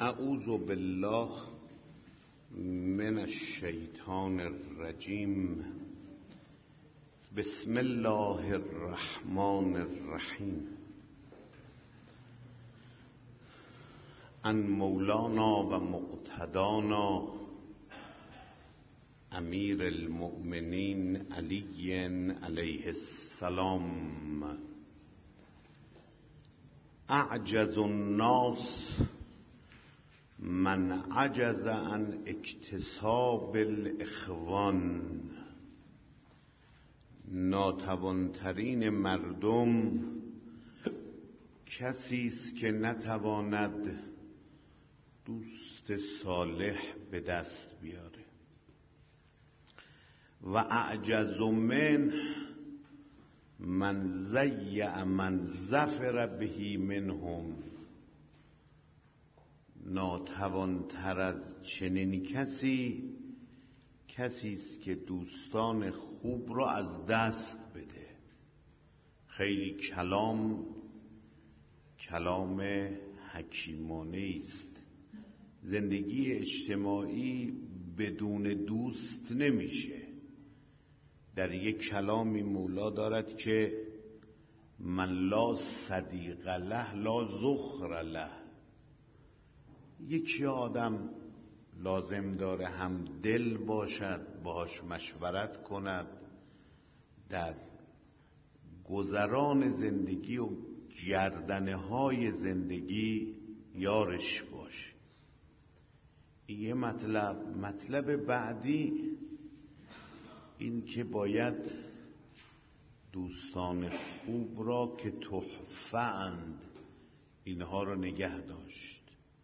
اعوذ بالله من الشیطان الرجیم. بسم الله الرحمن الرحیم. عن مولانا و مقتدانا امیر المؤمنین علی علیه السلام. اعجز الناس من عجز عن اکتساب الاخوان. ناتوانترین مردم کسی است که نتواند دوست صالح به دست بیاره. و اعجز من ضیع من ظفر به منهم. ناتوانتر از چنین کسی است که دوستان خوب را از دست بده. خیلی کلام حکیمانه است. زندگی اجتماعی بدون دوست نمیشه. در یک کلامی مولا دارد که من لا صدیق له لا ذخر له. یکی آدم لازم داره هم دل باشد، باهاش مشورت کند، در گذران زندگی و گردنه های زندگی یارش باشه. یه مطلب بعدی این که باید دوستان خوب را که تحفه اند اینها را نگه داشت.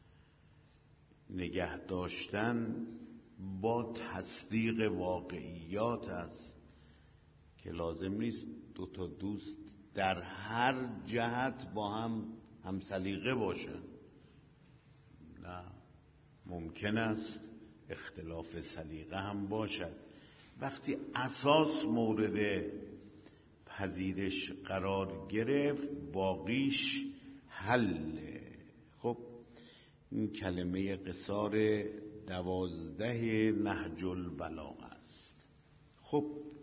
نگه داشتن با تصدیق واقعیات است که لازم نیست دو تا دوست در هر جهت با هم سلیقه باشن. نه، ممکن است اختلاف سلیقه هم باشد. وقتی اساس مورد پذیرش قرار گرفت باقیش حله. خب این کلمه قصار 12 نهج البلاغه است. خب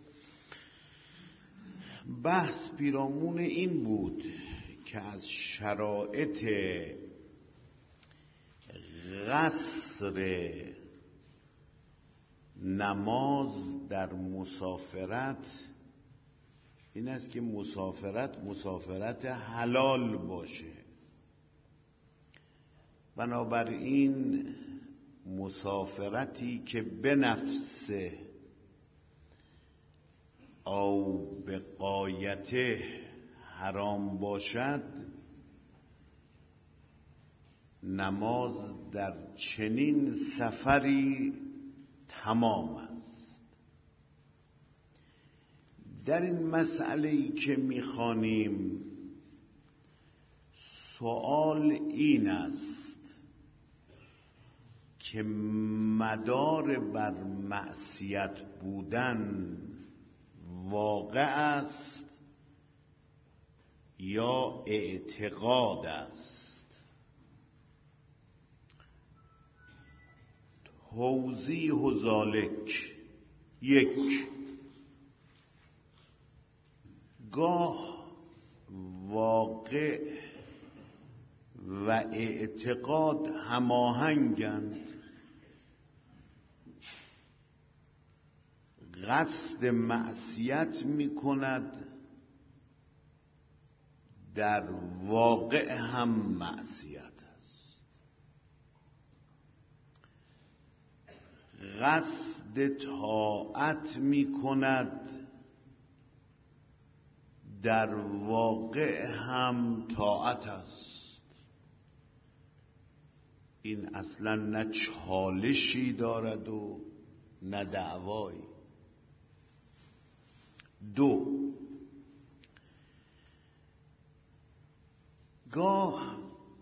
بحث پیرامون این بود که از شرایط قصر نماز در مسافرت این است که مسافرت حلال باشه. بنابراین مسافرتی که به نفسه او به غایته حرام باشد، نماز در چنین سفری تمام است. در این مسئله‌ای که می‌خوانیم سوال این است که مدار بر معصیت بودن واقع است یا اعتقاد است؟ توضیح ذالک: یک، گاه واقع و اعتقاد هماهنگند. قصد معصیت می کند، در واقع هم معصیت است. قصد طاعت می کند، در واقع هم طاعت است. این اصلا نه چالشی دارد و نه دعوایی. دو، گاه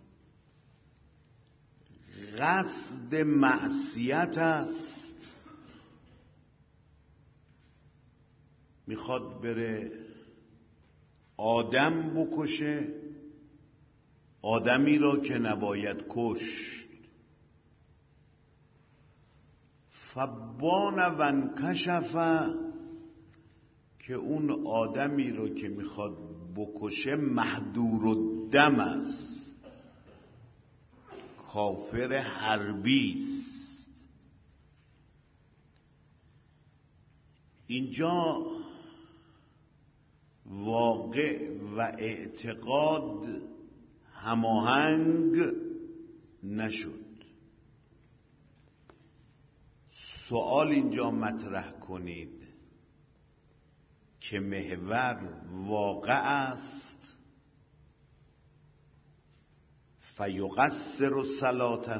قصد معصیت است، میخواد بره آدم بکشه، آدمی را که نباید کشت. فبان و انکشف، که اون آدمی رو که میخواد بکشه مهدور الدم است، کافر حربی است. اینجا واقع و اعتقاد هماهنگ نشد. سوال اینجا مطرح کنید که محور واقع است، فیقصر صلاته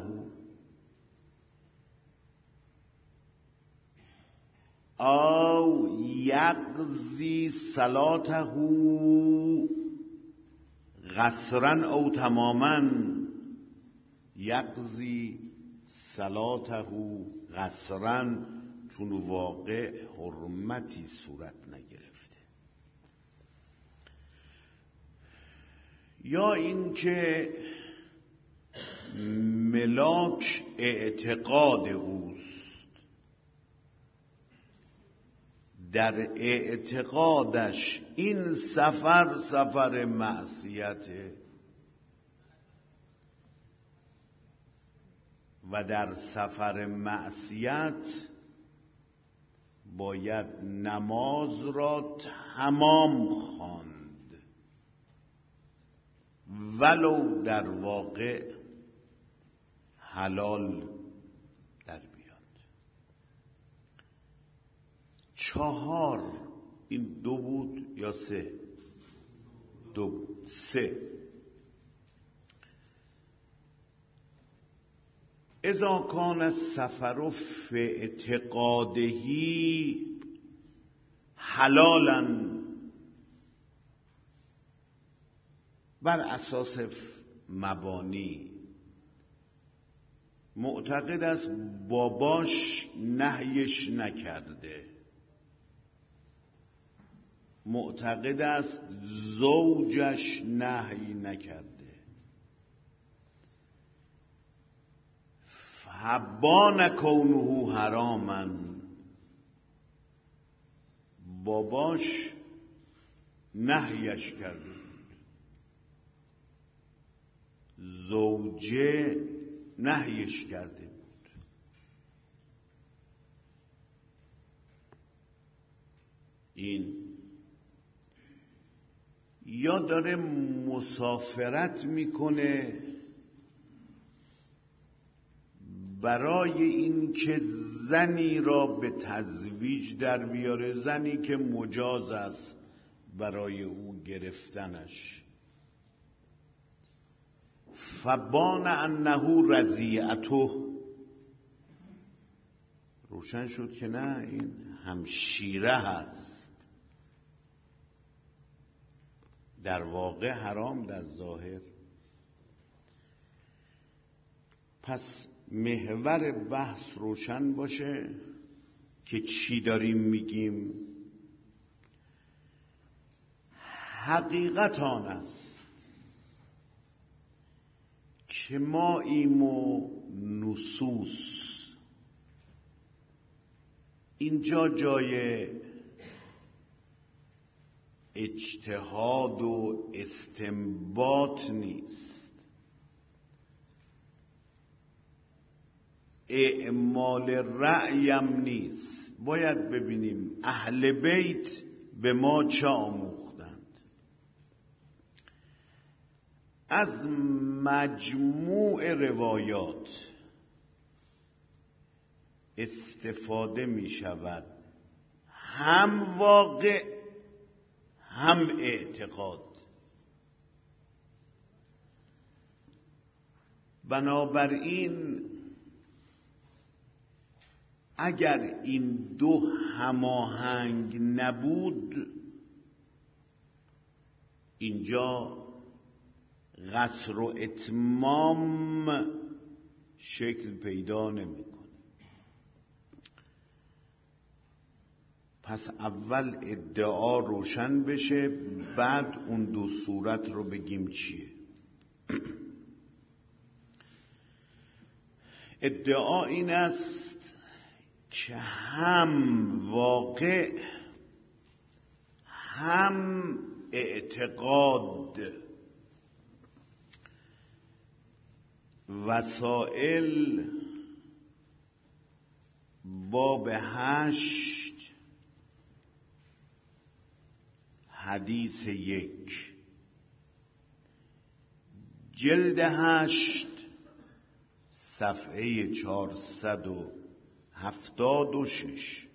او یقضی صلاته قصرا او تماما. یقضی صلاته قصرا، چون واقع حرمتی صورت نگرفته. یا اینکه ملاک اعتقاد اوست، در اعتقادش این سفر معصیته و در سفر معصیت باید نماز را تمام خواند، ولو در واقع حلال در بیاد. 4، این 2 بود یا 3؟ 2 بود. 3، اذا کان السفر فی اعتقاده حلالا، بر اساس مبانی معتقد است باباش نهیش نکرده، معتقد است زوجش نهی نکرده، حبان کونه حراما، باباش نهیش کرده بود، زوجه نهیش کرده بود. این یا داره مسافرت میکنه برای این که زنی را به تزویج در بیاره، زنی که مجاز است برای او گرفتنش. فبان انه رضیعته، روشن شد که نه، این همشیره هست، در واقع حرام در ظاهر. پس محور بحث روشن باشه که چی داریم میگیم. حقیقت آن است که ما ایم و نصوص، اینجا جای اجتهاد و استنباط نیست، اعمال رأیم نیست. باید ببینیم اهل بیت به ما چه آموختند. از مجموع روایات استفاده می شود، هم واقع هم اعتقاد. بنابراین اگر این دو هماهنگ نبود، اینجا قصر و اتمام شکل پیدا نمیکنه. پس اول ادعا روشن بشه، بعد اون دو صورت رو بگیم چیه. ادعا این است که هم واقع هم اعتقاد. وسائل باب 8 حدیث 1 جلد 8 صفحه 476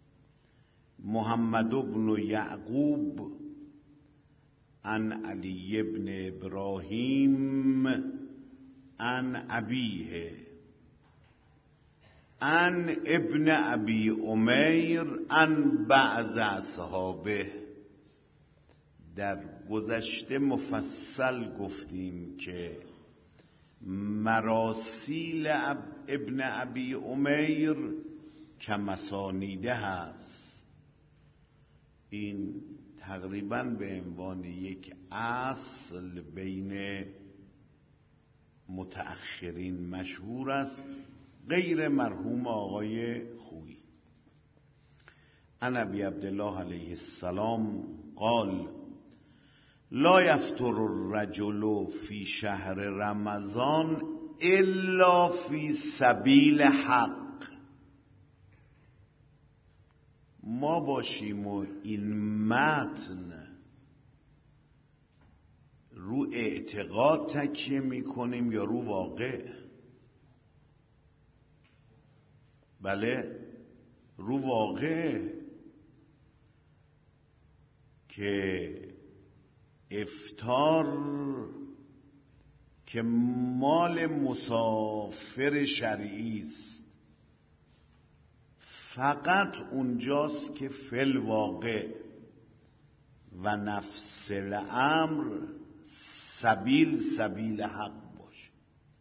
محمد بن یعقوب عن علی بن ابراهیم عن ابیه عن ابن ابی امیر عن بعض اصحابه. در گذشته مفصل گفتیم که مراسیل ابن ابی امیر کمسانیده هست. این تقریباً به عنوان یک اصل بین متأخرین مشهور است، غیر مرحوم آقای خویی. عن ابی عبدالله علیه السلام قال لا یفطر الرجل فی شهر رمضان الا فی سبیل حق. ما باشیم و این متن رو اعتقاد تکیه میکنیم یا رو واقع؟ بله، رو واقع که افطار که مال مسافر شرعی است فقط اونجاست که فی واقع و نفس الامر سبیل حق باشه.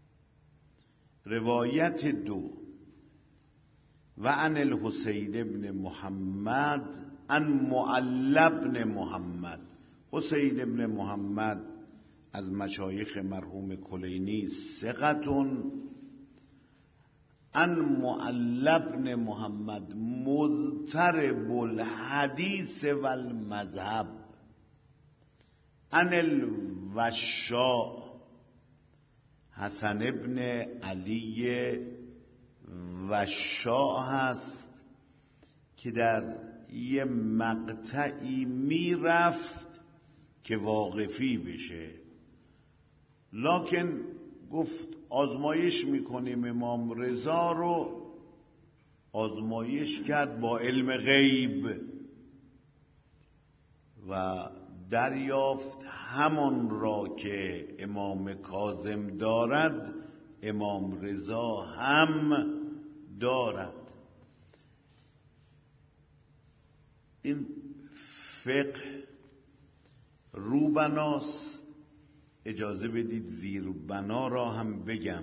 روایت 2 و عن الحسین بن محمد عن معل بن محمد. حسین بن محمد از مشایخ مرحوم کلینی ثقتون. عن معل بن محمد مضطرب الحدیث و المذهب. عن الوشاء حسن ابن علی وشاء هست که در یه مقطعی میرفت که واقفی بشه، لکن گفت آزمایش میکنیم امام رضا رو. آزمایش کرد با علم غیب و دریافت همان را که امام کاظم دارد امام رضا هم دارد. این فقه روبناست. اجازه بدید زیربنا را هم بگم.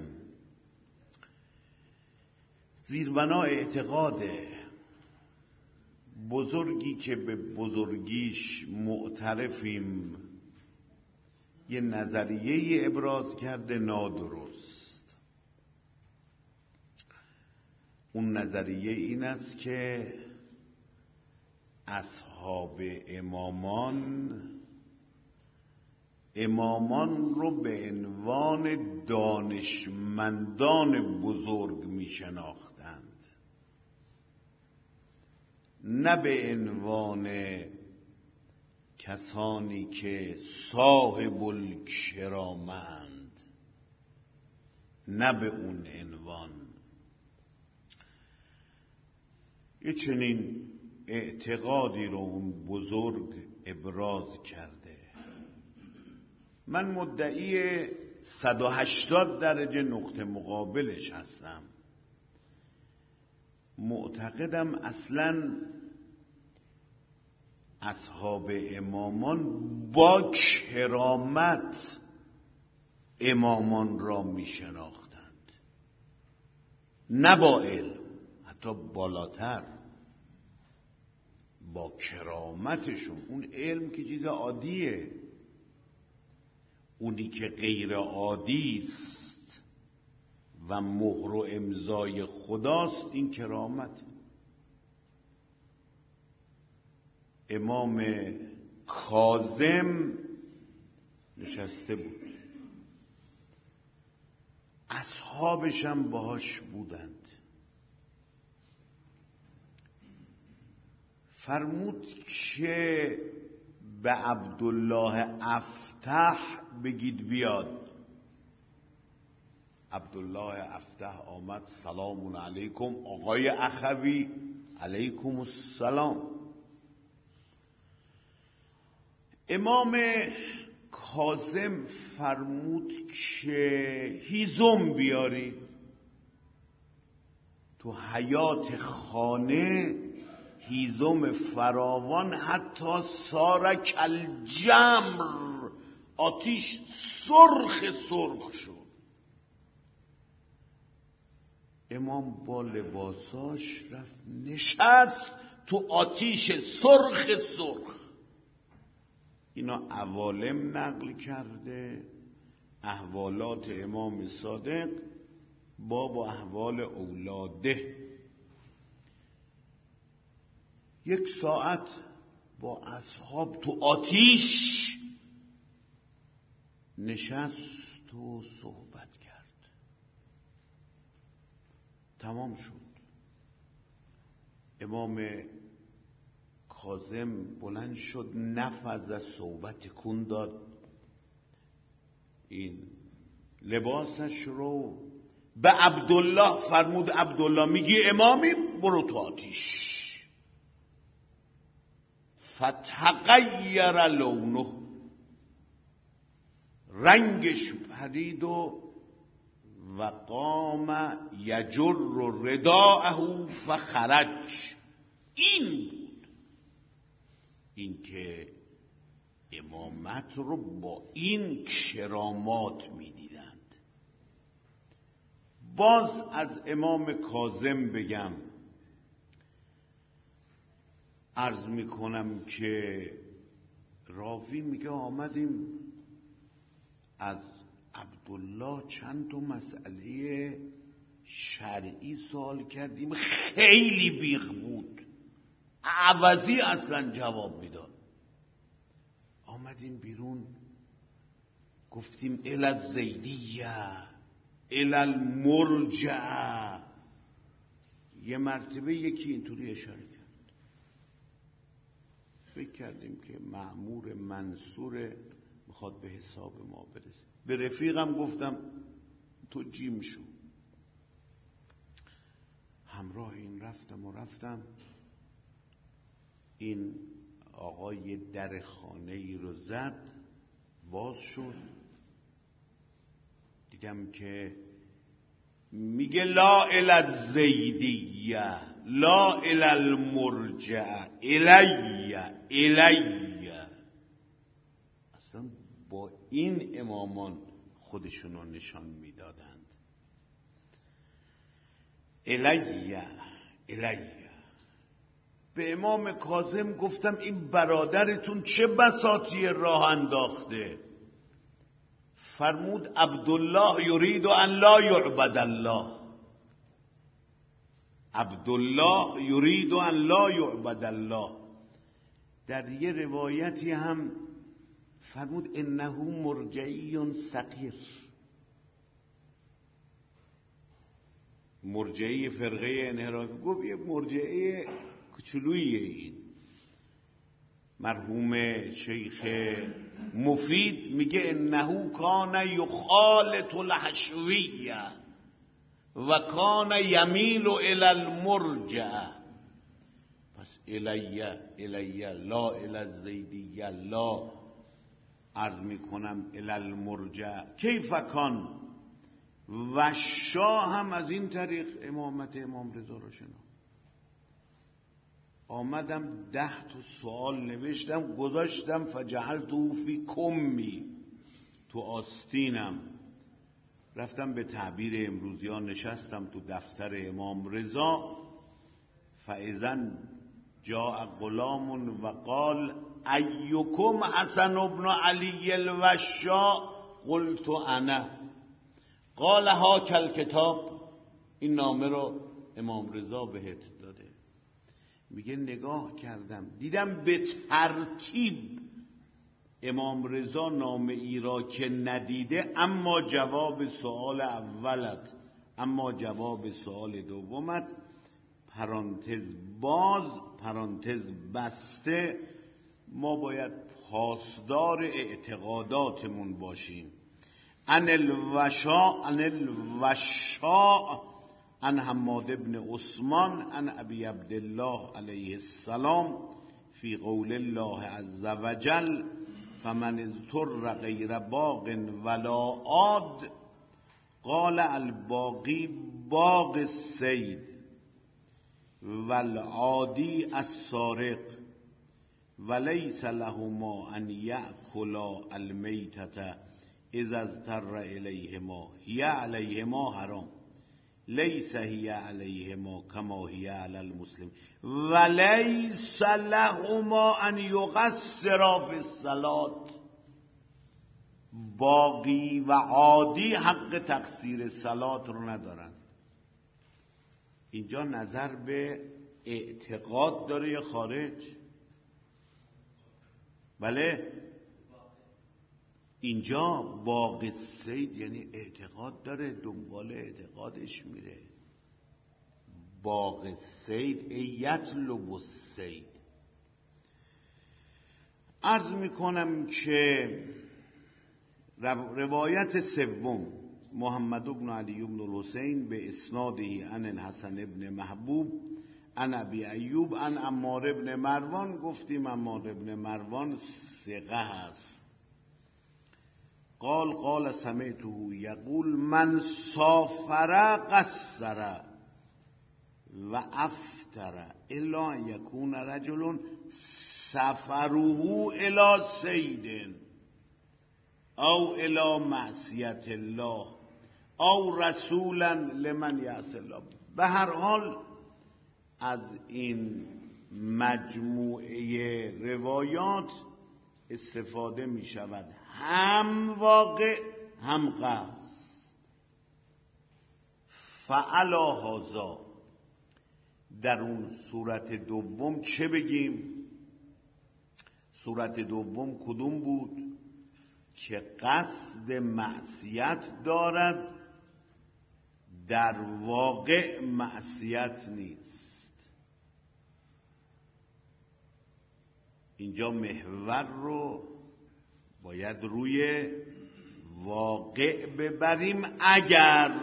زیربنا اعتقاده. بزرگی که به بزرگیش معترفیم یه نظریه ابراز کرده نادرست. اون نظریه این است که اصحاب امامان رو به عنوان دانشمندان بزرگ می شناختند، نه به عنوان کسانی که صاحب الکرامند، نه به اون عنوان. یه چنین اعتقادی رو اون بزرگ ابراز کرده. من مدعی 180 درجه نقطه مقابلش هستم. معتقدم اصلاً اصحاب امامان با کرامت امامان را می شناختند، نه با علم، حتی بالاتر با کرامتشون. اون علم که چیز عادیه، اونی که غیر عادی است و مهر و امضای خداست این کرامت. امام کاظم نشسته بود، اصحابش هم باهاش بودند. فرمود که به عبدالله افتح بگید بیاد. عبدالله افتح آمد. سلام علیکم آقای اخوی. علیکم السلام. امام کاظم فرمود که هیزم بیارید. تو حیات خانه هیزم فراوان، حتی سار کالجمر، آتیش سرخ شد. امام با لباساش رفت نشست تو آتیش سرخ. اینا عوالم نقل کرده، احوالات امام صادق با احوال اولاده. 1 ساعت با اصحاب تو آتیش نشست و صحبت کرد. تمام شد. امام کاظم بلند شد، نفذ از صحبت کن داد، این لباسش رو به عبدالله فرمود. عبدالله میگی امامی، برو تو آتیش. فتغیر لونه، رنگش پرید و قام یجر رداءه فخرج. این بود، این که امامت رو با این کرامات میدیدند. باز از امام کاظم بگم، عرض میکنم که راوی میگه آمدیم از عبدالله چند تا مسئله شرعی سوال کردیم، خیلی بیغ بود، عوضی اصلا جواب میداد. آمدیم بیرون گفتیم الی الزیدیه الی المرجعه. یه مرتبه یکی اینطوری اشاره کرد، فکر کردیم که مأمور منصور میخواد به حساب ما برسه. به رفیقم گفتم تو جیم شو. همراه این رفتم. این آقای در خانه ای رو زد، باز شد، دیدم که میگه لا الی الزیدیه لا الی المرجعه الی. اصلا با این امامان خودشونو نشان میدادند. الی. به امام کاظم گفتم این برادرتون چه بساطی راه انداخته؟ فرمود عبدالله یرید ان لا یعبد الله. عبدالله یرید ان لا یعبد الله. در یه روایتی هم فرمود انه مرجعی صغیر. مرجعی فرقه انحرافی. گفت یه مرجعی کوچولویه. این مرحوم شیخ مفید میگه انه کان یخالط الحشویه و کان یمیل الی المرجعه. پس الیه لا الی الزیدیه لا، عرض میکنم الی المرجعه. کیف کان؟ و شاه هم از این طریق امامت امام رضا را شناخت. آمدم 10 تا سوال نوشتم گذاشتم، فجعلته فی کمی، تو آستینم. رفتم به تعبیر امروزیان نشستم تو دفتر امام رضا. فاذا جاء غلام و قال ایکم حسن ابن علی الوشاء قلت انا. قال هاک الکتاب. این نامه رو امام رضا بهت داده. میگه نگاه کردم دیدم به ترتیب امام رضا نامه ای را که ندیده، اما جواب سوال اولت، اما جواب سوال دومت، پرانتز باز پرانتز بسته، ما باید پاسدار اعتقاداتمون باشیم. عن الوشاء عن حماد بن عثمان عن ابی عبدالله علیه السلام فی قول الله عز وجل فمن اضطر غیر باغ ولا عاد قال الباقی باغ الصید والعادی السارق ولیس لهما ان یأکلا المیتة اذا اضطر الیهما هی علیهما حرام لیس هی علیهما کما هی علی المسلم ولیس لهما ان یقصرا فی الصلاة. باقی و عادی حق تقصیر صلات رو ندارن. اینجا نظر به اعتقاد داره یا خارج؟ بله، اینجا باغ الصید یعنی اعتقاد داره، دنبال اعتقادش میره. باغ الصید یطلب الصید. عرض میکنم که روایت سوم محمد بن علی بن الحسین به اسناده عن الحسن ابن محبوب عن ابی ایوب عن عمار ابن مروان. گفتیم عمار ابن مروان ثقه هست. قال سمعته یقول من سافر قصر و افطر الا ان یکون رجل سفره الی صید او الی معصیت الله او رسولا لمن یعصی الله. به هر حال از این مجموعه روایات استفاده می شود، هم واقع هم قصد. فعلا هذا، در اون صورت دوم چه بگیم؟ صورت دوم کدوم بود؟ که قصد معصیت دارد، در واقع معصیت نیست. اینجا محور رو باید روی واقع ببریم. اگر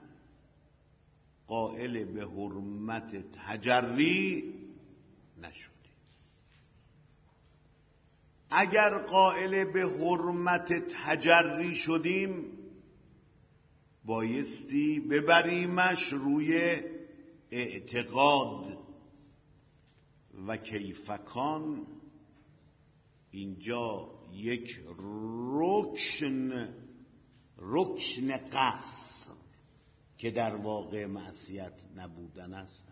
قائل به حرمت تجری نشدیم، اگر قائل به حرمت تجری شدیم بایستی ببریمش روی اعتقاد. و کیفکان اینجا یک رکن قصر که در واقع معصیت نبودن است.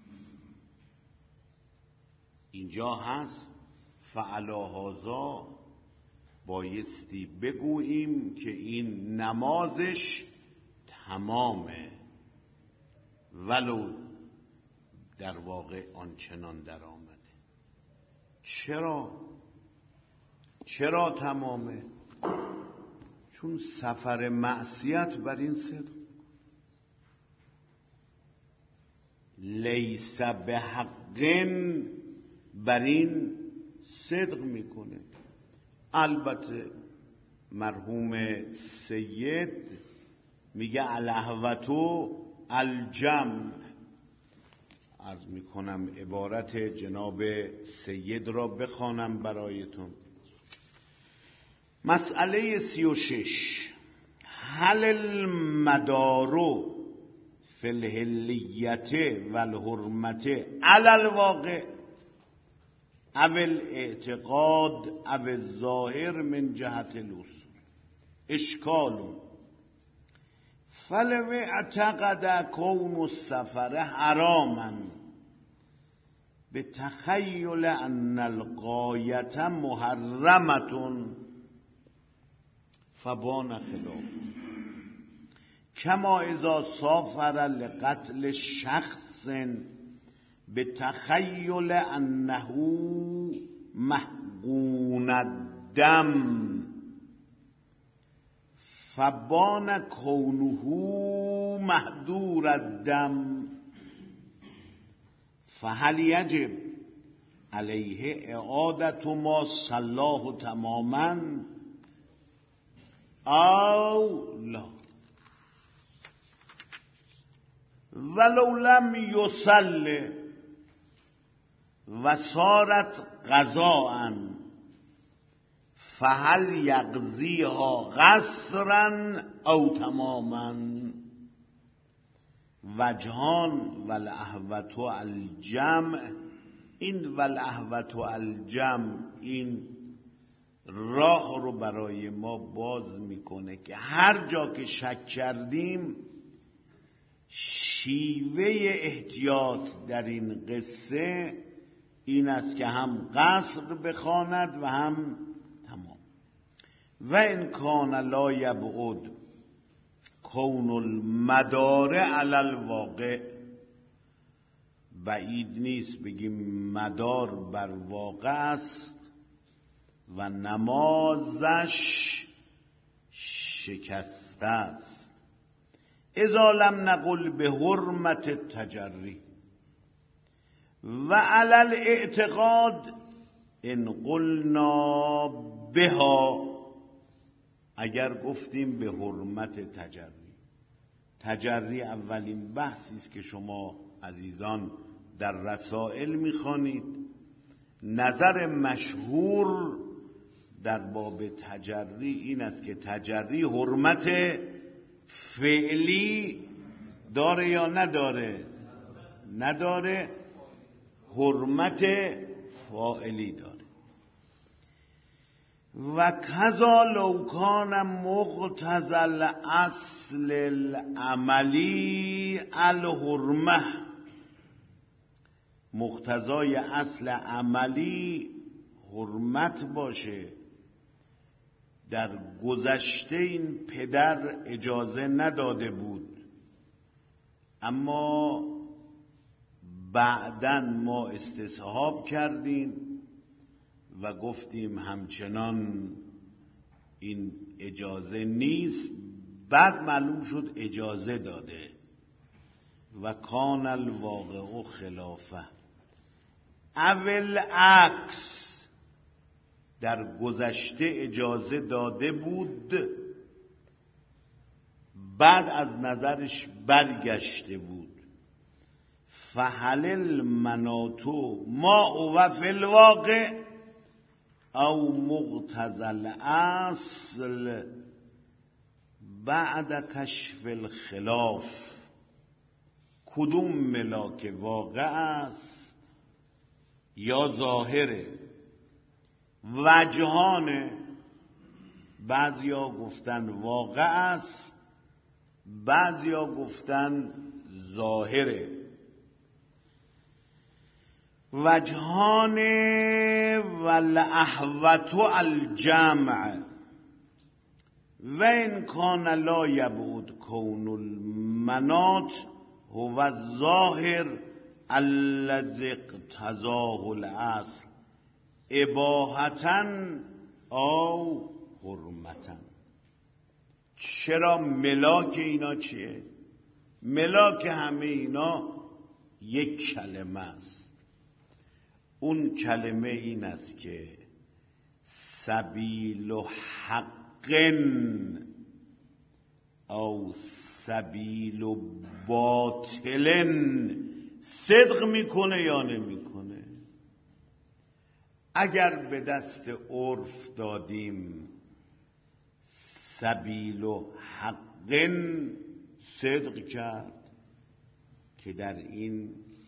اینجا هست فعلا هذا، بایستی بگوییم که این نمازش تمامه ولو در واقع آنچنان در آمده. چرا تمامه؟ چون سفر معصیت بر این صدق لیس به حقن بر این صدق میکنه. البته مرحوم سید میگه الهوتو الجمع. عرض میکنم عبارت جناب سید را بخوانم برایتون. مسئله 36 هل المدارو فی الحلیت و الحرمت علی الواقع او الاعتقاد او الظاهر من جهت الاصول اشکال فلو اعتقد کون السفر حراما بتخیل ان الغایت محرمة فبان خلاف کما اذا سافر لقتل شخص به تخیل انه محقون الدم فبان کونه محضور الدم فهل یجب علیه اعادت ما صلاه تماما او لا ولو لم یصل و صارت قضاء فهل یقضیها قصرا او تماما وجهان والاحوط الجمع. این والاحوط الجمع این راه رو برای ما باز میکنه که هر جا که شک کردیم شیوه احتیاط در این قصه این است که هم قصر بخواند و هم تمام. و ان کان لا یبعد کون المدار علی الواقع، بعید نیست بگیم مدار بر واقع است و نمازش شکسته است. اذا لم نقل به حرمت التجری و علی الاعتقاد ان قلنا بها، اگر گفتیم به حرمت تجری اولین بحثی است که شما عزیزان در رسائل میخوانید. نظر مشهور در باب تجری این است که تجری حرمت فعلی داره یا نداره؟ نداره. حرمت فاعلی داره. و کذا لو کان مقتضی الاصل العملی الحرمه، مقتضای اصل عملی حرمت باشه. در گذشته این پدر اجازه نداده بود، اما بعداً ما استصحاب کردیم و گفتیم همچنان این اجازه نیست. بعد معلوم شد اجازه داده. و کان الواقع خلافه اول عکس، در گذشته اجازه داده بود بعد از نظرش برگشته بود. فهل المناطو ما هو فی الواقع او مقتضی الاصل بعد کشف الخلاف، کدوم ملاک واقع است یا ظاهره؟ وجهانه، بعضیا گفتن واقع است، بعضیا گفتن ظاهره. وجهان والاحوط الجمع و ان کان لا یبعد کون المناط هو الظاهر الذی اقتضاه الاصل اباحة او حرمة. چرا ملاک اینا چیه؟ ملاک همه اینا یک کلمه است. اون کلمه این است که سبیل حق او سبیل باطل صدق میکنه یا نمیکنه. اگر به دست عرف دادیم سبیل حق صدق کرد که در این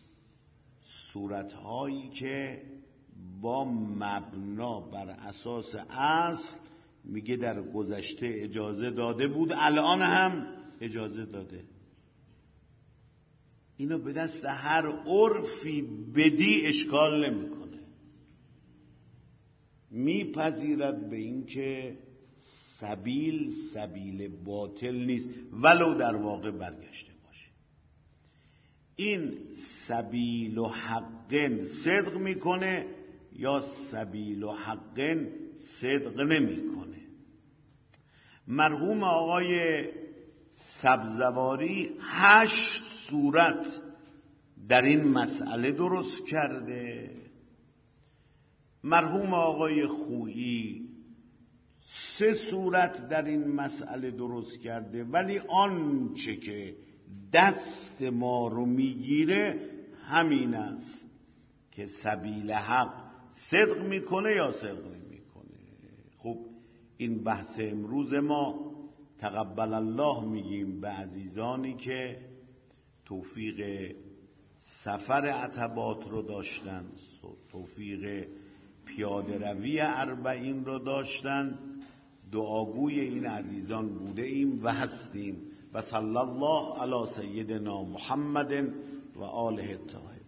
صورتهایی که با مبنا بر اساس اصل میگه در گذشته اجازه داده بود الان هم اجازه داده، اینو به دست هر عرفی بدی اشکال نمیکنه، میپذیرد به این که سبیل باطل نیست ولو در واقع برگشته باشه. این سبیل و حقن صدق میکنه یا سبیل و حقن صدق نمیکنه. مرحوم آقای سبزواری 8 صورت در این مسئله درست کرده. مرحوم آقای خویی 3 صورت در این مسئله درست کرده، ولی آنچه که دست ما رو میگیره همین است که سبیل حق صدق میکنه یا صدق نمیکنه. خب این بحث امروز ما تقبل الله میگیم به عزیزانی که توفیق سفر عتبات رو داشتن، توفیق پیاده روی 40 رو داشتن. دعاگوی این عزیزان بوده ایم و هستیم. و صلی الله علی سیدنا محمد و آله الطاهرین.